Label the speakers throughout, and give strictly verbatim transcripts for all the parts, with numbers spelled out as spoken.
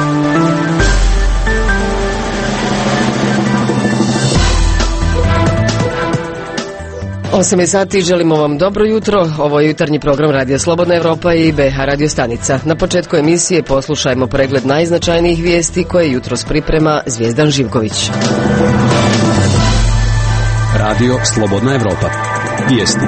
Speaker 1: osam sati, želimo vam dobro jutro. Ovo je jutarnji program Radija Slobodna Evropa i B H Radio stanica. Na početku emisije poslušajmo pregled najznačajnijih vijesti koje jutros priprema Zvijezdan Živković.
Speaker 2: Radio Slobodna Evropa. Vijesti.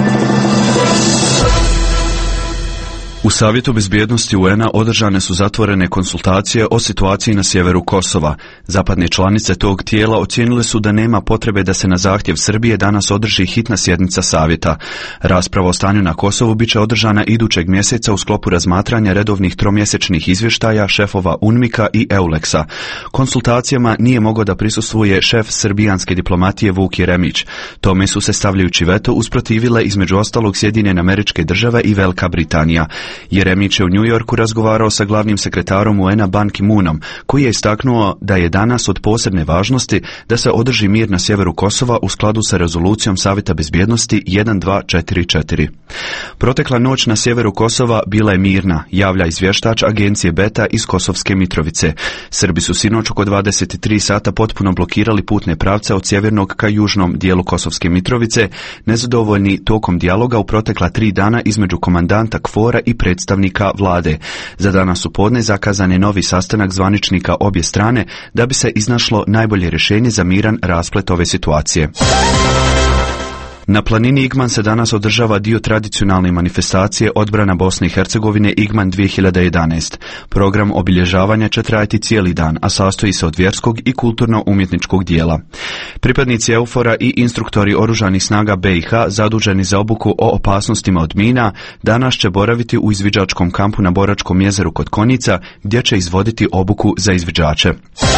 Speaker 2: U Savjetu bezbjednosti U N-a održane su zatvorene konsultacije o situaciji na sjeveru Kosova. Zapadne članice tog tijela ocijenile su da nema potrebe da se na zahtjev Srbije danas održi hitna sjednica Savjeta. Rasprava o stanju na Kosovu biće održana idućeg mjeseca u sklopu razmatranja redovnih tromjesečnih izvještaja šefova UNMIK-a i EULEX-a. Konsultacijama nije mogao da prisustvuje šef srbijanske diplomatije Vuk Jeremić. Tome su se stavljajući veto usprotivile između ostalog Sjedinjene Američke Države i Velika Britanija. Jeremić je u New Yorku razgovarao sa glavnim sekretarom U N-a Ban Ki-moonom, koji je istaknuo da je danas od posebne važnosti da se održi mir na sjeveru Kosova u skladu sa rezolucijom Savjeta bezbjednosti jedan dva četiri četiri. Protekla noć na sjeveru Kosova bila je mirna, javlja izvještač agencije Beta iz Kosovske Mitrovice. Srbi su sinoć oko dvadeset tri sata potpuno blokirali putne pravce od sjevernog ka južnom dijelu Kosovske Mitrovice, nezadovoljni tokom dijaloga u protekla tri dana između komandanta KFOR-a i predstavnika vlade. Za danas su podne zakazan je novi sastanak zvaničnika obje strane da bi se iznašlo najbolje rješenje za miran rasplet ove situacije. Na planini Igman se danas održava dio tradicionalne manifestacije odbrana Bosne i Hercegovine Igman dvije hiljade jedanaest. Program obilježavanja će trajati cijeli dan, a sastoji se od vjerskog i kulturno-umjetničkog dijela. Pripadnici EUFOR-a i instruktori oružanih snaga B i H zaduženi za obuku o opasnostima od mina danas će boraviti u izviđačkom kampu na Boračkom jezeru kod Konjica, gdje će izvoditi obuku za izviđače.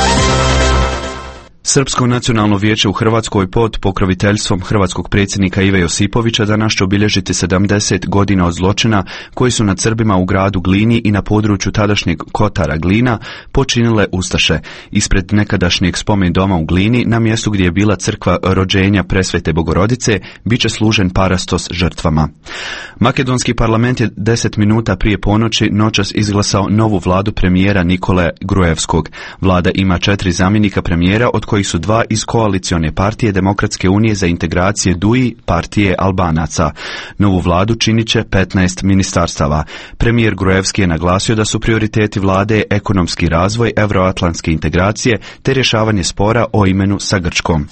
Speaker 2: Srpsko nacionalno vijeće u Hrvatskoj pod pokroviteljstvom hrvatskog predsjednika Ive Josipovića danas će obilježiti sedamdeset godina od zločina koji su nad Srbima u gradu Glini i na području tadašnjeg Kotara Glina počinile ustaše. Ispred nekadašnjeg spomen doma u Glini, na mjestu gdje je bila crkva rođenja Presvete Bogorodice, bit će služen parastos žrtvama. Makedonski parlament je deset minuta prije ponoći noćas izglasao novu vladu premijera Nikole Gruevskog. Vlada ima četiri zamjenika premijera, od koji su dva iz koalicione partije Demokratske unije za integracije D U I, partije Albanaca. Novu vladu činit će petnaest ministarstava. Premijer Gruevski je naglasio da su prioriteti vlade ekonomski razvoj, euroatlantske integracije te rješavanje spora o imenu sa Grčkom.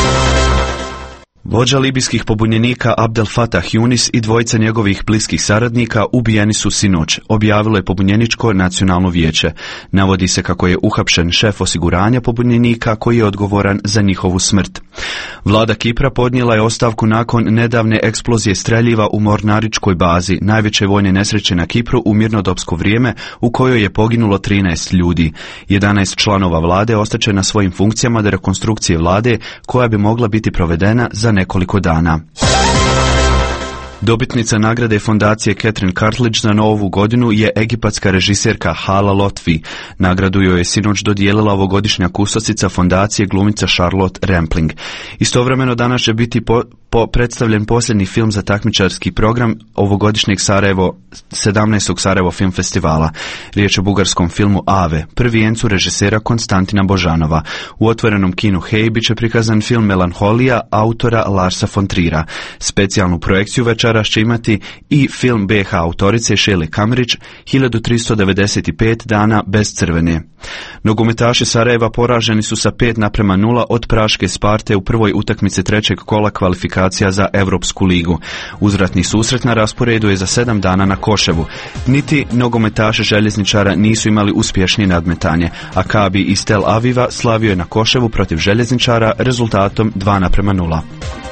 Speaker 2: Vođa libijskih pobunjenika Abdel Fattah Yunis i dvojica njegovih bliskih saradnika ubijeni su sinoć, objavilo je pobunjeničko nacionalno vijeće. Navodi se kako je uhapšen šef osiguranja pobunjenika koji je odgovoran za njihovu smrt. Vlada Kipra podnijela je ostavku nakon nedavne eksplozije streljiva u mornaričkoj bazi, najveće vojne nesreće na Kipru u mirnodopsko vrijeme, u kojoj je poginulo trinaest ljudi. jedanaest članova vlade ostaće na svojim funkcijama do rekonstrukcije vlade koja bi mogla biti provedena za nekoliko dana. Dobitnica nagrade fondacije Catherine Cartledge za novu godinu je egipatska režiserka Hala Lotfi. Nagradu joj je sinoć dodijelila ovogodišnja kustosica fondacije glumica Charlotte Rampling. Istovremeno danas će biti po, po predstavljen posljednji film za takmičarski program ovogodišnjeg Sarajevo, sedamnaestog Sarajevo film festivala. Riječ o bugarskom filmu Ave, prvijencu režisera Konstantina Božanova. U otvorenom kinu Hej bit će prikazan film Melanholija autora Larsa von Trira. Specijalnu projekciju večera će imati i film B H autorice Šele Kamrić hiljadu tristo devedeset pet dana bez crvene. Nogometaši Sarajeva poraženi su sa pet naprema nula od Praške Sparte u prvoj utakmici trećeg kola kvalifikacija za Europsku ligu. Uzvratni susret na rasporedu je za sedam dana na Koševu. Niti nogometaši Željezničara nisu imali uspješnije nadmetanje, a Kabi iz Tel Aviva slavio je na Koševu protiv Željezničara rezultatom dva naprema nula.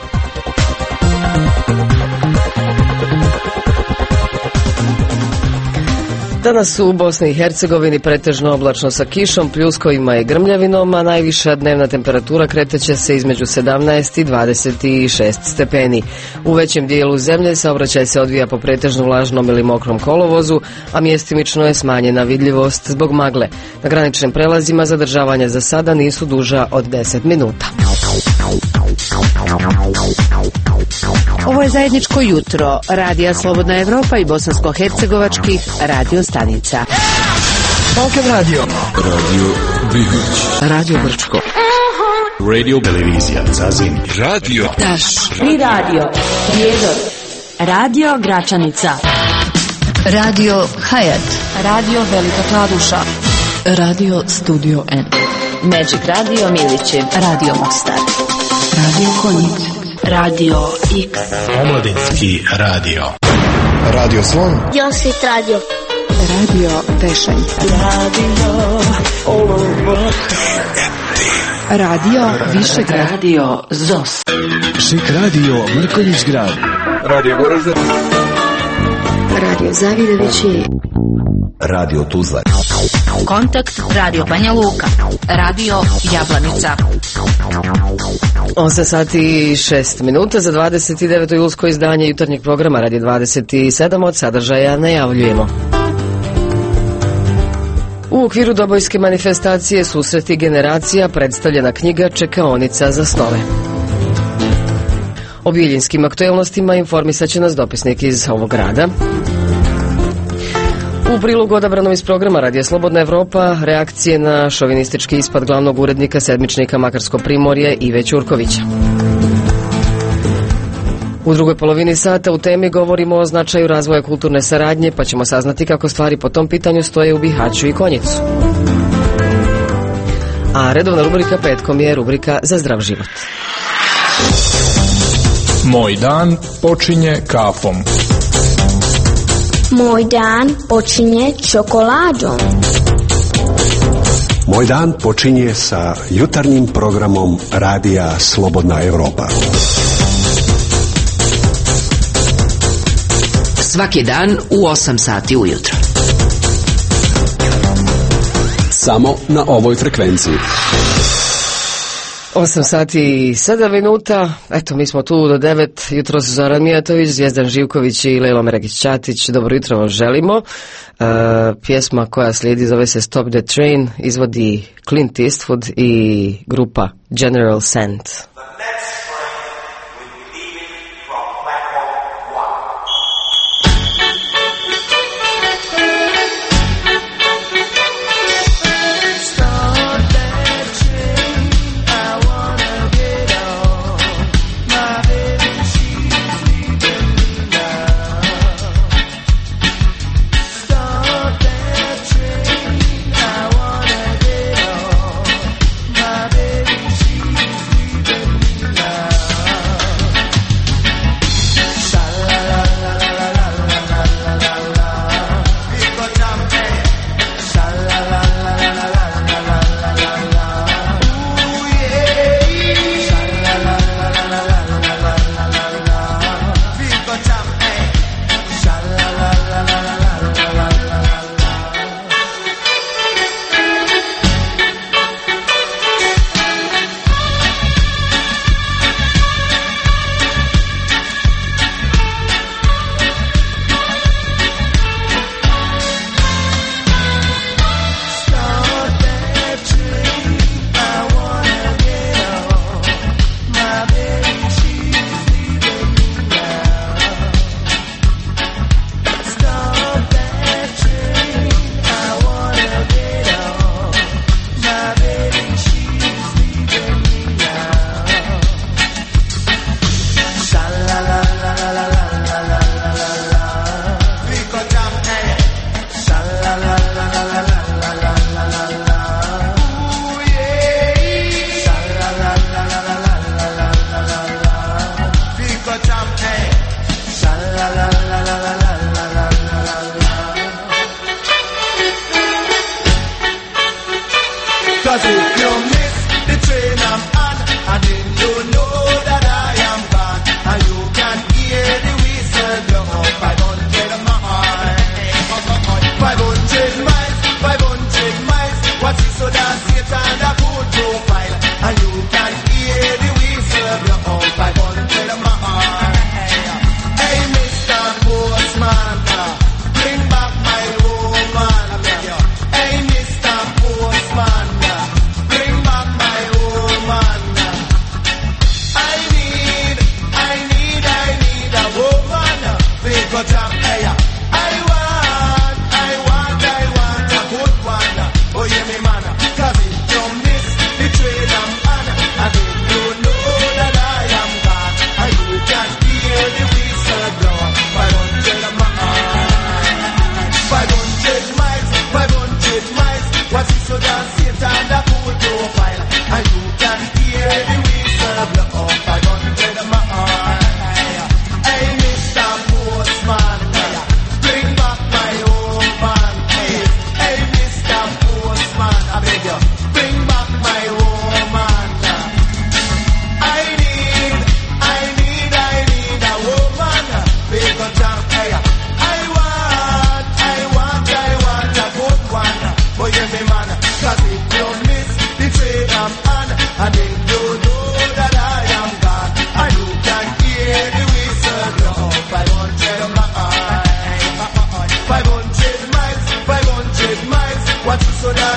Speaker 1: Danas u Bosni i Hercegovini pretežno oblačno sa kišom, pljuskovima i grmljavinom, a najviša dnevna temperatura kreteće se između sedamnaest i dvadeset šest stepeni. U većem dijelu zemlje saobraćaj se odvija po pretežno vlažnom ili mokrom kolovozu, a mjestimično je smanjena vidljivost zbog magle. Na graničnim prelazima zadržavanja za sada nisu duža od deset minuta.
Speaker 3: Ovo je zajedničko jutro Radija Slobodna Evropa i bosansko-hercegovačkih radio stanica.
Speaker 4: Balkan Radio. Radio Bihoć.
Speaker 1: Radio Brčko.
Speaker 4: Radio Televizija Zazin. Radio
Speaker 5: Daš. I radio Prijedor. Radio Gračanica.
Speaker 3: Radio Hayat.
Speaker 5: Radio Velika Kladuša.
Speaker 3: Radio Studio N.
Speaker 5: Magic Radio Milići.
Speaker 3: Radio Mostar. Radio Konjic.
Speaker 5: Radio X.
Speaker 4: Omladinski radio.
Speaker 6: Radio Slon.
Speaker 7: Josit Radio.
Speaker 3: Radio Tešanj.
Speaker 5: Radio Olubo.
Speaker 3: Radio Višegrad.
Speaker 5: Radio Zos.
Speaker 4: Šik radio Mrkonjić grad.
Speaker 6: Radio Goražde.
Speaker 3: Radio Zavidovići.
Speaker 6: Radio Tuzla.
Speaker 5: Kontakt Radio Banja Luka. Radio Jablanica.
Speaker 1: osam sati i šest minuta za dvadeset deveto julsko izdanje jutarnjeg programa Radio dvadeset sedam. Od sadržaja najavljujemo. U okviru dobojske manifestacije Susreti generacija predstavljena knjiga Čekaonica za snove. O biljinskim aktuelnostima informisat će nas dopisnik iz ovog grada. U prilogu odabranom iz programa Radija Slobodna Evropa reakcije na šovinistički ispad glavnog urednika sedmičnika Makarsko primorje Ive Ćurkovića. U drugoj polovini sata u temi govorimo o značaju razvoja kulturne saradnje, pa ćemo saznati kako stvari po tom pitanju stoje u Bihaću i Konjicu. A redovna rubrika petkom je rubrika Za zdrav život.
Speaker 8: Moj dan počinje kafom.
Speaker 7: Moj dan počinje čokoladom.
Speaker 9: Moj dan počinje sa jutarnjim programom Radija Slobodna Evropa.
Speaker 10: Svaki dan u osam sati ujutro.
Speaker 9: Samo na ovoj frekvenciji.
Speaker 1: osam sati i sedam minuta. Eto, mi smo tu do devet. Jutro su Zoran Mijatović, Zvijezdan Živković i Lejlo Meregić-Ćatić. Dobro jutro vam želimo. Uh, pjesma koja slijedi zove se Stop the Train. Izvodi Clint Eastwood i grupa General Sand.
Speaker 11: She's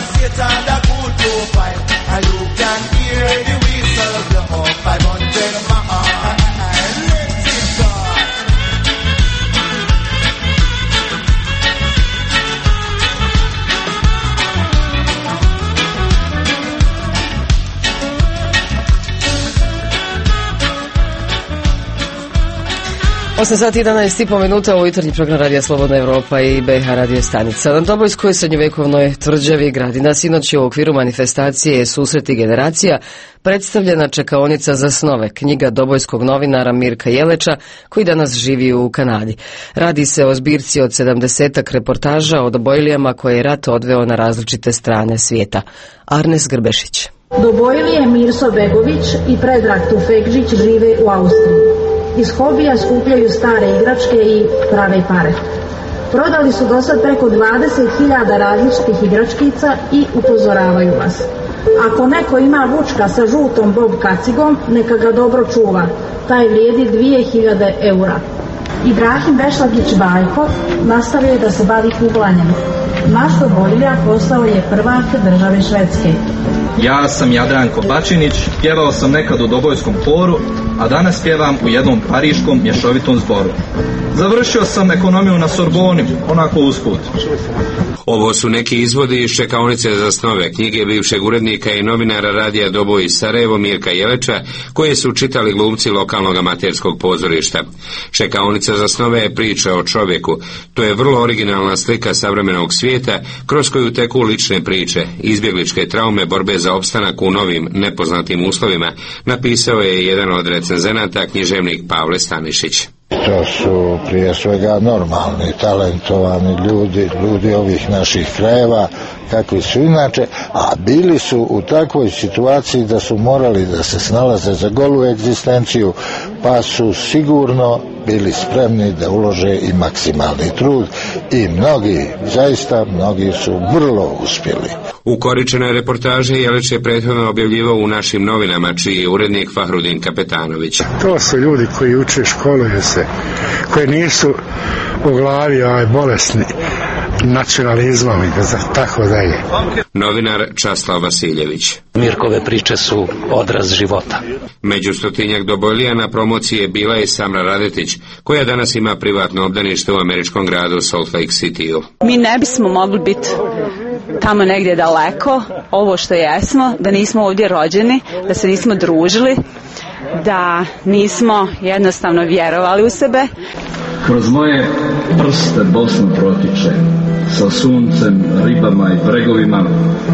Speaker 11: Satan the good profile, and you can hear the whistle blow up five hundred miles. Let it go.
Speaker 1: osam sati i jedanaest i po minuta u jutarnji program Radija Slobodna Evropa i B H radio stanica. Na Dobojskoj srednjovekovnoj tvrđavi Gradina sinoć je u okviru manifestacije Susreti generacija predstavljena čekaonica za snove, knjiga dobojskog novinara Mirka Jeleča, koji danas živi u Kanadi. Radi se o zbirci od sedamdesetak reportaža o Dobojlijama koje je rat odveo na različite strane svijeta. Arnes Grbešić.
Speaker 12: Dobojlije Mirso Begović i Predrag Tufekžić žive u Austriji. Iz hobija skupljaju stare igračke i prave pare. Prodali su do sad preko dvadeset hiljada različitih igračkica i upozoravaju vas. Ako neko ima vučka sa žutom bob kacigom, neka ga dobro čuva. Taj vrijedi dvije hiljade eura. Ibrahim Bešlagić Bajko nastavio je da se bavi kuglanjem. Naš Dobojlija postao je prvak države Švedske.
Speaker 13: Ja sam Jadranko Bačinić, pjevao sam nekad u Dobojskom horu, a danas pjevam u jednom pariškom mješovitom zboru. Završio sam ekonomiju na Sorboni, onako usput.
Speaker 14: Ovo su neki izvodi iz čekaonice za snove, knjige bivšeg urednika i novinara radija Doboj iz Sarajevo Mirka Jeleča, koje su čitali glumci lokalnog amaterskog pozorišta. Čekaonica za snove je priča o čovjeku. To je vrlo originalna slika savremenog svijeta kroz koju teku lične priče, izbjegličke traume, borbe za opstanak u novim, nepoznatim uslovima, napisao je jedan od recenzenata, književnik Pavle Stanišić.
Speaker 15: To su prije svega normalni, talentovani ljudi, ljudi ovih naših krajeva, kakvi su inače, a bili su u takvoj situaciji da su morali da se snalaze za golu egzistenciju, pa su sigurno bili spremni da ulože i maksimalni trud i mnogi, zaista mnogi su vrlo uspjeli.
Speaker 14: U koričenoj reportaži Jelić je prethodno objavljivao u našim novinama, čiji je urednik Fahrudin Kapetanović.
Speaker 16: To su ljudi koji uče, školuju se, koji nisu u glavi ovaj, bolesni nacionalizmom i tako dalje.
Speaker 14: Novinar Časlav Vasiljević.
Speaker 17: Mirkove priče su odraz života.
Speaker 14: Među stotinjak Dobojlija na promociji je bila i Samra Radetić, koja danas ima privatno obdanište u američkom gradu Salt Lake City-u.
Speaker 18: Mi ne bismo mogli biti tamo negdje daleko, ovo što jesmo, da nismo ovdje rođeni, da se nismo družili, da nismo jednostavno vjerovali u sebe.
Speaker 19: Kroz moje prste Bosna protiče, sa suncem, ribama i bregovima,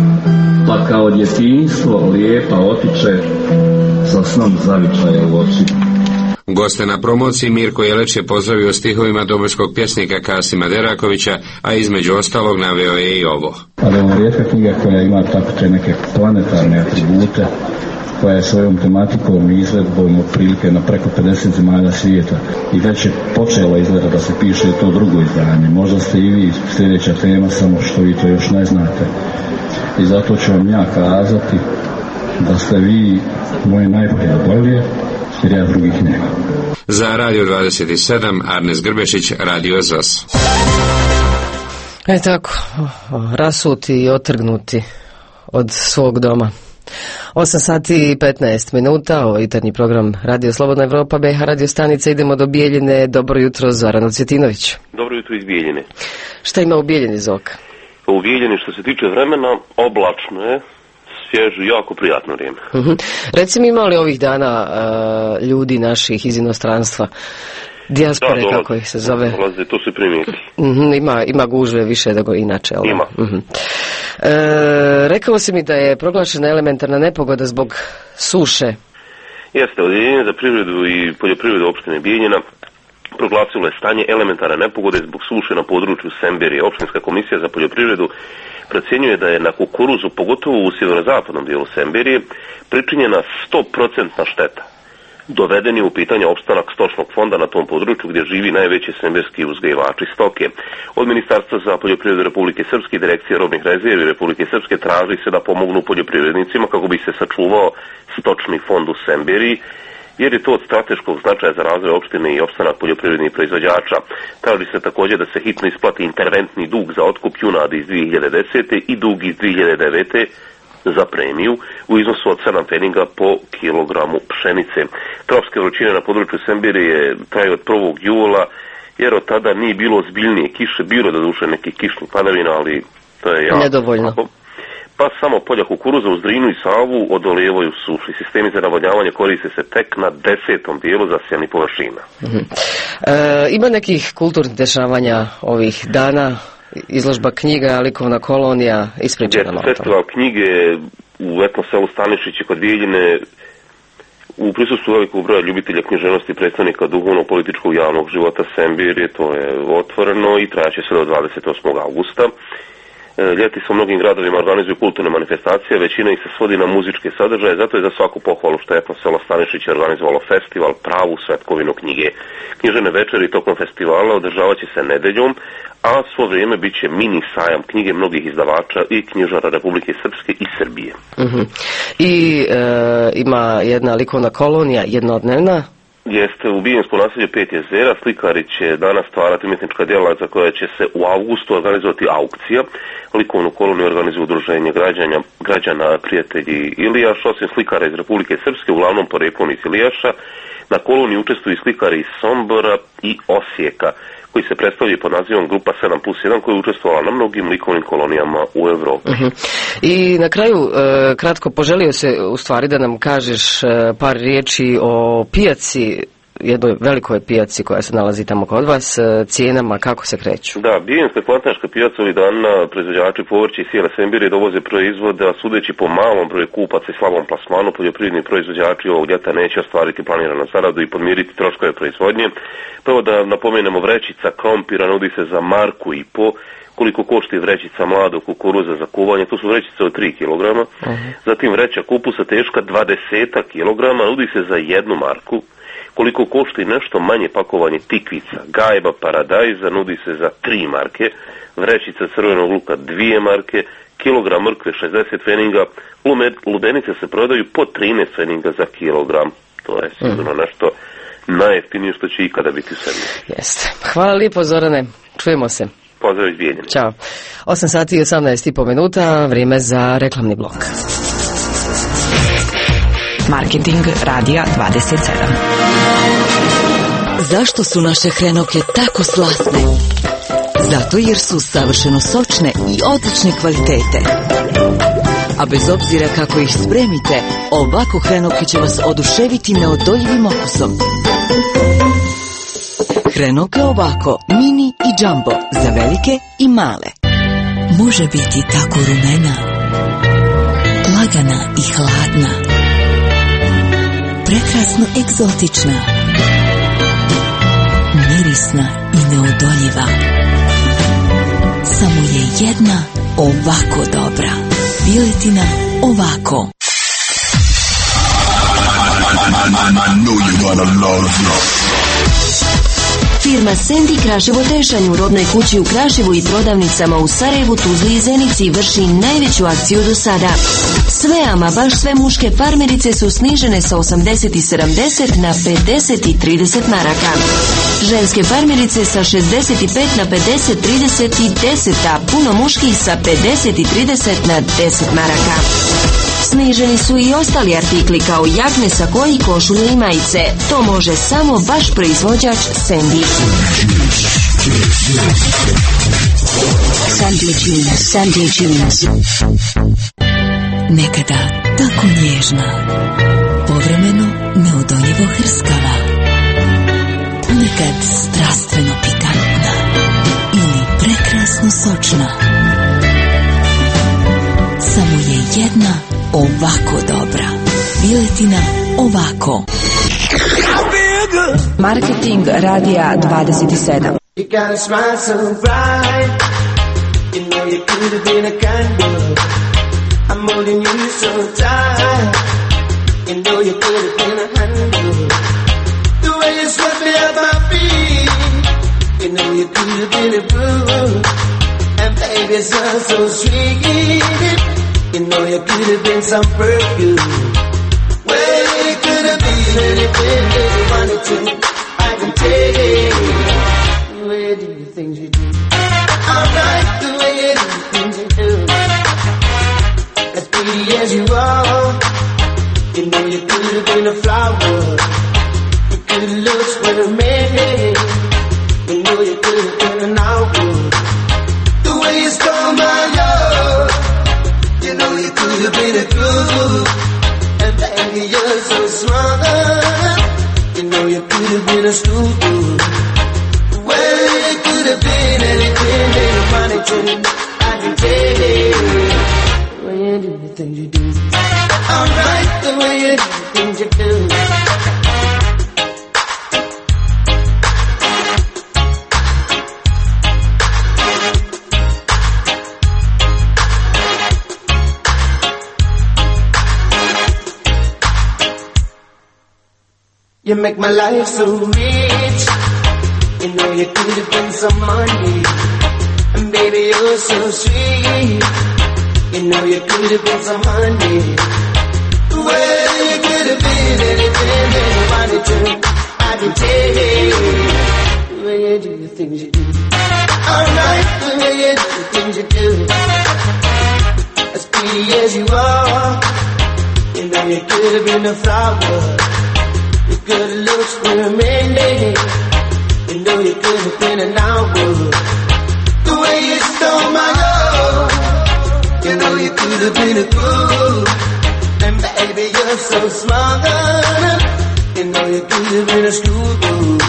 Speaker 19: pa kao djetinjstvo lijepa otiče, sa snom zavičaja u oči.
Speaker 14: Goste na promociji Mirko Jeleć je pozdravio stihovima dobojskog pjesnika Kasima Derakovića, a između ostalog naveo je i ovo.
Speaker 19: Ali ovo je rijetka knjiga koja ima tako te neke planetarne atribute, koja je svojom tematikom i izvedbom otprilike na preko pedeset zemalja svijeta i već je počelo izgleda da se piše to drugo izdanje. Možda ste i vi sljedeća tema, samo što vi to još ne znate. I zato ću vam ja kazati da ste vi moje najbolje Dobojlije, jer ja drugih nema.
Speaker 14: Za Radio dvadeset sedam, Arnes Grbešić, Radio Z O S.
Speaker 1: E tako, rasuti i otrgnuti od svog doma. osam sati i petnaest minuta, ovo je jutarnji program Radio Slobodna Evropa, B H radio stanica. Idemo do Bijeljine. Dobro jutro, Zoran Cvjetinović.
Speaker 20: Dobro jutro iz Bijeljine.
Speaker 1: Šta ima u Bijeljini, Zoka?
Speaker 20: U Bijeljini što se tiče vremena, oblačno je, svježe, jako prijatno vrijeme.
Speaker 1: Uh-huh. Reci mi, ima li ovih dana uh, ljudi naših iz inostranstva, dijaspore, da, kako ih se zove?
Speaker 20: Dolaze, to se primijeti.
Speaker 1: Uh-huh, ima, ima gužve više nego inače. Ali?
Speaker 20: Ima.
Speaker 1: Uh-huh. E, rekao si mi da je proglašena elementarna nepogoda zbog suše.
Speaker 20: Jeste, Odjeljenje za privredu i poljoprivredu opštine Bijeljina proglasilo je stanje elementarne nepogode zbog suše na području Semberije. Opštinska komisija za poljoprivredu procjenjuje da je na kukuruzu, pogotovo u sjeverozapadnom dijelu Semberije, pričinjena sto procentna šteta. Doveden je u pitanje opstanak stočnog fonda na tom području gdje živi najveći semberski uzgajivači stoke. Od Ministarstva za poljoprivredu Republike Srpske i Direkcije robnih rezervi Republike Srpske traži se da pomognu poljoprivrednicima kako bi se sačuvao stočni fond u Semberiji jer je to od strateškog značaja za razvoj opštine i opstanak poljoprivrednih proizvođača. Traži se također da se hitno isplati interventni dug za otkup junadi iz dvije hiljade desete. i dug iz dvije hiljade devete. za premiju u iznosu od sedam pfeninga po kilogramu pšenice. Tropske vrućine na području Sembirije traju od prvog jula, jer od tada nije bilo ozbiljnije kiše, bilo da duše nekih kišnih padavina, ali to je jako
Speaker 1: nedovoljno.
Speaker 20: Slabo. Pa samo polja kukuruza uz Drinu i Savu odolevaju suši. Sistemi za navodnjavanje koriste se tek na desetom dijelu zasijanih površina.
Speaker 1: Mm-hmm. E, ima nekih kulturnih dešavanja ovih dana, izložba knjiga, likovna kolonija, ispričana malo.
Speaker 20: Festival knjige u etno selu Stanišiće kod Bijeljine u prisustvu velikog broja ljubitelja književnosti i predstavnika duhovno-političkog javnog života Sembirije, to je otvoreno i trajaće se do dvadeset osmog augusta. Ljeti se u mnogim gradovima organizuju kulturne manifestacije, većina ih se svodi na muzičke sadržaje, zato je za svaku pohvalu što je etno selo Stanišiće organizovalo festival pravu svetkovinu knjige. Knjižene večeri tokom festivala održavat će se nedeljom, a svo vrijeme bit će mini sajam knjige mnogih izdavača i knjižara Republike Srpske i Srbije.
Speaker 1: Uh-huh. I e, ima jedna likovna kolonija, jednodnevna.
Speaker 20: Jeste u Bijenskom naselju Pet jezera. Slikari će danas stvarati umjetnička djela za koje će se u avgustu organizovati aukcija. Likovnu koloniju organizuje udruženje građana, građana Prijatelji Ilijaša. Osim slikara iz Republike Srpske, uglavnom poreklom iz Ilijaša, na koloniji učestvuju slikari iz Sombora i Osijeka, koji se predstavljaju pod nazivom Grupa sedam plus jedan, koja je učestvovala na mnogim likovnim kolonijama u Evropi.
Speaker 1: Uh-huh. I na kraju, e, kratko, poželio se u stvari da nam kažeš e, par riječi o pijaci, jednoj velikoj pijaci koja se nalazi tamo kod vas, e, cijenama, kako se kreću?
Speaker 20: Da, Bijenska kvantaška pijaca ovih dana proizvođači povrća i sjela Sembirije dovoze proizvode, a sudeći po malom broju kupaca i slabom plasmanu, poljoprivredni proizvođači ovog ljeta neće ostvariti planiranu zaradu i podmiriti troškove proizvodnje. Prvo da napomenemo, vrećica krompira nudi se za marku i po, koliko košta vrećica mladog kukuruza za kuvanje, to su vrećice od tri kilograma. Uh-huh. Zatim vreća kupusa teška dvadeset kilograma, nudi se za jednu marku. Koliko košta i nešto manje pakovanje tikvica, gajba, paradajza, nudi se za tri marke, vrećica crvenog luka dvije marke, kilogram mrkve šezdeset pfeninga, lubenice se prodaju po trinaest pfeninga za kilogram. To je sigurno mm. nešto najjeftinije što će ikada biti u Srbiji.
Speaker 1: Jeste. Hvala lijepo, Zorane. Čujemo se.
Speaker 20: Pozdrav iz Bijeljine.
Speaker 1: Ćao. osam sati i osamnaest i po minuta, vrijeme za reklamni blok.
Speaker 5: Marketing Radija dvadeset sedam.
Speaker 21: Zašto su naše hrenovke tako slasne? Zato jer su savršeno sočne i odlične kvalitete. A bez obzira kako ih spremite, ovako hrenovke će vas oduševiti neodoljivim okusom. Hrenovke ovako, mini i jumbo, za velike i male. Može biti tako rumena, lagana i hladna, prekrasno egzotična, mirisna i neodoljiva. Samo je jedna ovako dobra. Piletina ovako.
Speaker 22: Firma Sendi Kraševo Tešanj u rodnoj kući u Kraševu i prodavnicama u Sarajevu, Tuzli i Zenici vrši najveću akciju do sada. Sve, ama baš sve muške farmerice su snižene sa osamdeset i sedamdeset na pedeset i trideset maraka. Ženske farmerice sa šezdeset i pet na pedeset, trideset i deset, a puno muških sa pedeset i trideset na deset maraka. Sniženi su i ostali artikli kao jakne, sakoji, košulje i majice. To može samo baš proizvođač Sendi.
Speaker 21: Sandy Jeans, Sandy Jeans. Nekada tako nježna, povremeno neodoljivo hrskava, ponekad strastveno pikantna ili prekrasno sočna. Samo je jedna ovako dobra. Piletina ovako.
Speaker 5: Marketing Radija dvadeset sedam.
Speaker 11: You got a smile so bright, you know you could have been a candle. I'm holding you so tight, you know you could have been a handle. The way you swept me off my feet, you know you could have been a blue. And baby, it's all so sweet, you know you could have been some perfume. Well, you could have been anything that you wanted to, I can take it. The way you do the things you do, alright. The way you do the things you do, as pretty as you are, you know you could have been a flower. Your good looks were a man. You know you could have been an outward. The way you stole my love, you know you could have been a glue. And baby, you're so smart. You know you could have been a stool. Well, you could have been anything that you wanted to, I can take it. The way you do the things you do, alright. The way you do the things you do. You make my life so rich. You know you could have been some money. And baby, you're so sweet. You know you could have been some honey. Well, you could have been anything that you wanted to, I can take it. The way you do the things you do, alright. The way you do the things you do, as pretty as you are, you know you could have been a flower. Your good looks were amazing. You know you could have been an outward. The way you stole my love, you know you could have been a fool. And baby, you're so smart. You know you could have been a school.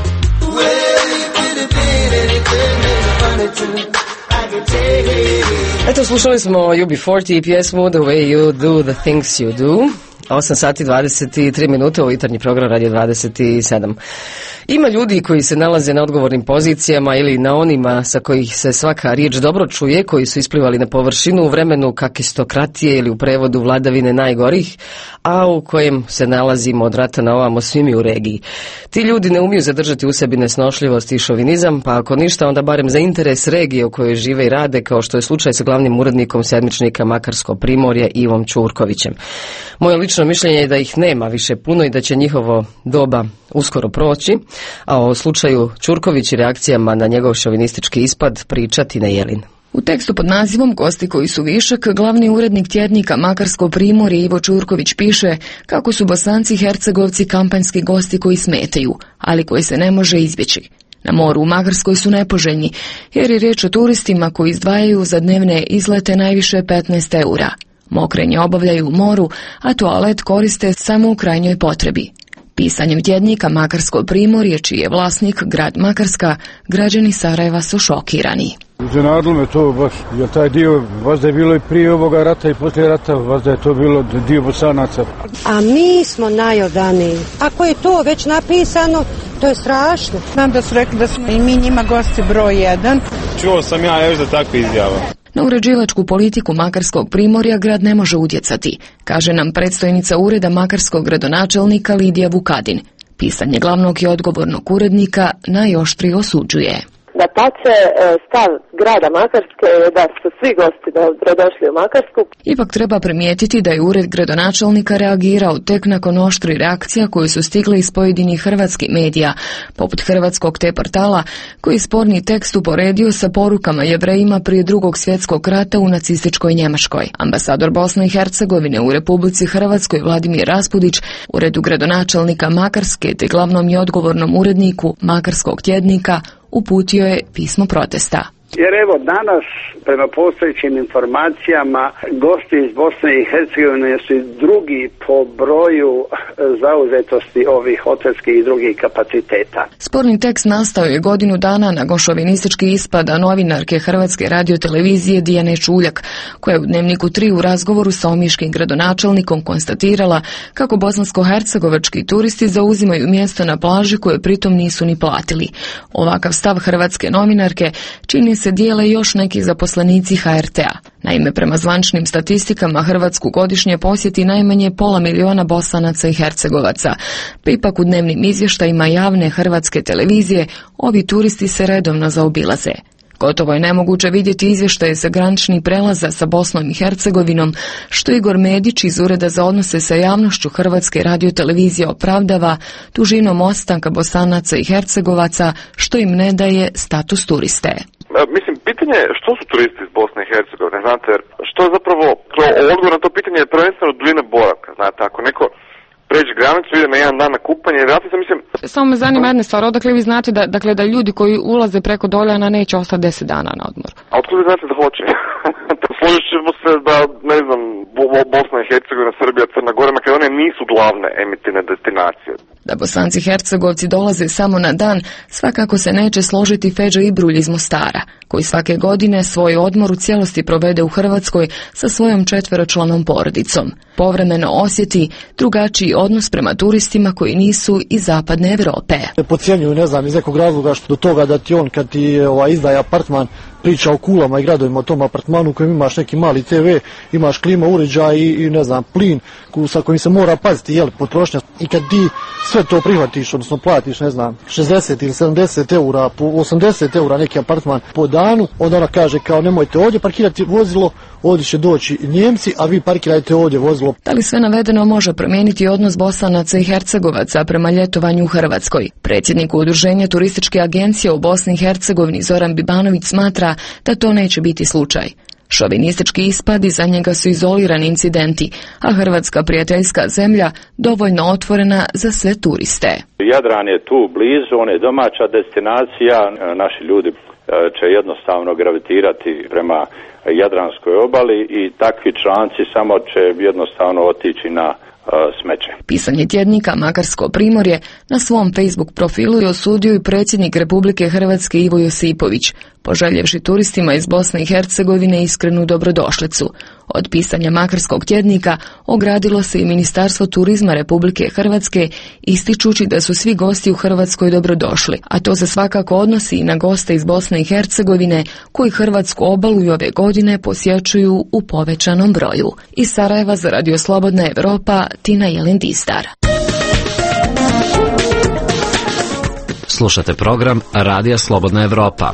Speaker 11: Well, you could have been anything that you wanted to, I can take it.
Speaker 1: Eto, slušali smo U B četrdeset i pjesmu The Way You Do The Things You Do. osam sati dvadeset tri minute, ovo jutarnji program Radio dvadeset sedam. Ima ljudi koji se nalaze na odgovornim pozicijama ili na onima sa kojih se svaka riječ dobro čuje, koji su isplivali na površinu u vremenu kakistokratije ili u prevodu vladavine najgorih, a u kojem se nalazimo od rata na ovamo svi mi u regiji. Ti ljudi ne umiju zadržati u sebi nesnošljivost i šovinizam, pa ako ništa onda barem za interes regije u kojoj žive i rade, kao što je slučaj sa glavnim urednikom sedmičnika Makarsko primorje Ivom Ćurkovićem. Moje lično mišljenje je da ih nema više puno i da će njihovo doba uskoro proći, a o slučaju Ćurković i reakcijama na njegov šovinistički ispad pričati na Jelin.
Speaker 2: U tekstu pod nazivom Gosti koji su višak, glavni urednik tjednika Makarsko primorje Ivo Ćurković piše kako su Bosanci i Hercegovci kampanjski gosti koji smetaju, ali koji se ne može izbjeći. Na moru u Makarskoj su nepoželjni, jer je riječ o turistima koji izdvajaju za dnevne izlete najviše petnaest eura. Mokrenje obavljaju u moru, a toalet koriste samo u krajnjoj potrebi. Pisanjem tjednika Makarsko primorje, čiji je vlasnik grad Makarska, građani Sarajeva su šokirani.
Speaker 4: Iznenadilo me to baš, jer taj dio vazda je bilo i prije ovoga rata i poslije rata, vazda je to bilo dio Bosanaca.
Speaker 23: A mi smo najodaniji. Ako je to već napisano, to je strašno.
Speaker 24: Znam da su rekli da smo i mi njima gosti broj jedan.
Speaker 25: Čuo sam ja još da takve izjava.
Speaker 2: Na uređivačku politiku Makarskog primorja grad ne može utjecati, kaže nam predstojnica ureda makarskog gradonačelnika Lidija Vukadin. Pisanje glavnog i odgovornog urednika najoštrije osuđuje.
Speaker 26: Da pače, stav grada Makarske je da su svi gosti dobrodošli u Makarsku.
Speaker 2: Ipak treba primijetiti da je ured gradonačelnika reagirao tek nakon oštri reakcija koje su stigle iz pojedinih hrvatskih medija, poput hrvatskog te portala, koji sporni tekst uporedio sa porukama Jevrejima prije drugog svjetskog rata u nacističkoj Njemačkoj. Ambasador Bosne i Hercegovine u Republici Hrvatskoj Vladimir Raspudić, uredu gradonačelnika Makarske te glavnom i odgovornom uredniku Makarskog tjednika uputio je pismo protesta.
Speaker 27: Jer evo danas, prema postojećim informacijama, gosti iz Bosne i Hercegovine su drugi po broju zauzetosti ovih hotelskih i drugih kapaciteta.
Speaker 2: Sporni tekst nastao je godinu dana nakon šovinistički ispada novinarke Hrvatske radiotelevizije Dijane Čuljak, koja je u Dnevniku tri u razgovoru sa omiškim gradonačelnikom konstatirala kako bosansko-hercegovački turisti zauzimaju mjesto na plaži koje pritom nisu ni platili. Ovakav stav hrvatske novinarke čini se dijele još neki zaposlenici H R T-a. Naime, prema zvančnim statistikama Hrvatsku godišnje posjeti najmanje pola miliona Bosanaca i Hercegovaca, pa ipak u dnevnim izvještajima javne hrvatske televizije ovi turisti se redovno zaobilaze. Gotovo je nemoguće vidjeti izvještaje sa graničnih prelaza sa Bosnom i Hercegovinom, što Igor Medić iz Ureda za odnose sa javnošću Hrvatske radiotelevizije opravdava tužinom ostanka Bosanaca i Hercegovaca, što im ne daje status turiste.
Speaker 3: Mislim, pitanje je što su turisti iz Bosne i Hercegovine, znate, što je zapravo, odgovor na to pitanje je prvenstveno duljina boravka, znate, ako neko pređe granicu, ide na jedan dan na kupanje, vratim se, mislim...
Speaker 6: Samo me zanima jedna stvar, odakle vi znate da, dakle, da ljudi koji ulaze preko Doljana neće ostati deset dana na odmor?
Speaker 3: A otkud vi znate da hoće? Složit ćemo se da, ne znam, Bosna i Hercegovina, Srbija, Crna Gora, Makedonija nisu glavne emitivne destinacije.
Speaker 2: Da Bosanci Hercegovci dolaze samo na dan, svakako se neće složiti Feđa Ibrulj iz Mostara, koji svake godine svoj odmor u cijelosti provede u Hrvatskoj sa svojom četveročlanom porodicom. Povremeno osjeti drugačiji odnos prema turistima koji nisu iz zapadne Europe.
Speaker 7: Podcjenjuju, ne znam, iz nekog razloga što do toga da ti on kad ti ovaj, izdaje apartman priča o kulama i gradovima o tom apartmanu u kojem imaš neki mali te ve, imaš klima uređaj i, i ne znam, plin sa kojim se mora paziti, jel, potrošnja. I kad ti sve to prihvatiš, odnosno platiš, ne znam, šezdeset ili sedamdeset eura, po osamdeset eura neki apartman po danu, onda ona kaže kao nemojte ovdje parkirati vozilo, ovdje će doći Njemci, a vi parkirajte ovdje vozilo.
Speaker 2: Da li sve navedeno može promijeniti odnos Bosanaca i Hercegovaca prema ljetovanju u Hrvatskoj? Predsjednik Udruženja turističke agencije u Bosni i Hercegovini Zoran Bibanović smatra da to neće biti slučaj. Šovinistički ispadi za njega su izolirani incidenti, a Hrvatska prijateljska zemlja dovoljno otvorena za sve turiste.
Speaker 8: Jadran je tu blizu, on je domaća destinacija, naši ljudi će jednostavno gravitirati prema Jadranskoj obali i takvi članci samo će jednostavno otići na smeće.
Speaker 2: Pisanje tjednika Makarsko primorje na svom Facebook profilu je osudio i predsjednik Republike Hrvatske Ivo Josipović, poželjevši turistima iz Bosne i Hercegovine iskrenu dobrodošlicu. Od pisanja Makarskog tjednika ogradilo se i Ministarstvo turizma Republike Hrvatske, ističući da su svi gosti u Hrvatskoj dobrodošli, a to se svakako odnosi i na goste iz Bosne i Hercegovine koji Hrvatsku obalu i ove godine posjećuju u povećanom broju. Iz Sarajeva za Radio Slobodna Evropa, Tina Jelindistar.
Speaker 9: Slušate program Radija Slobodna Evropa.